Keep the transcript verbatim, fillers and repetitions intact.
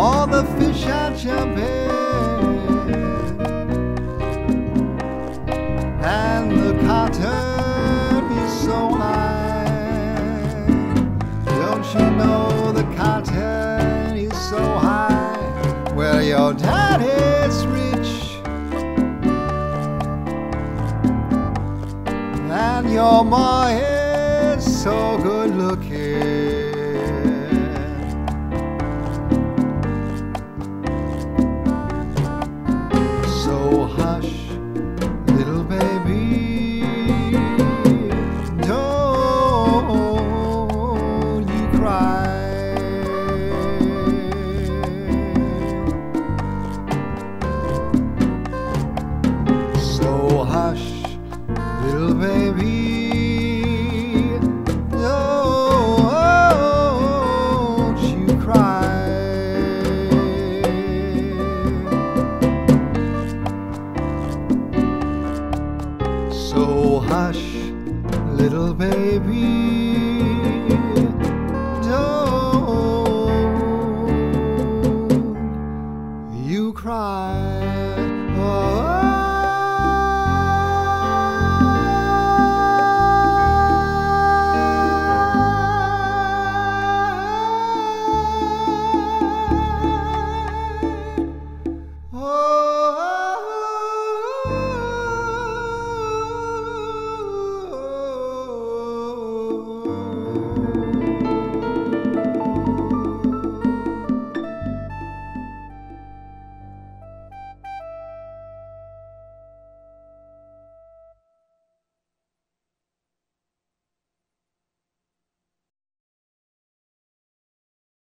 all the fish are jumping, and the cotton is so high. Don't you know the cotton is so high? Well, your daddy's rich, and your ma is so good looking. So hush, little baby, don't you cry.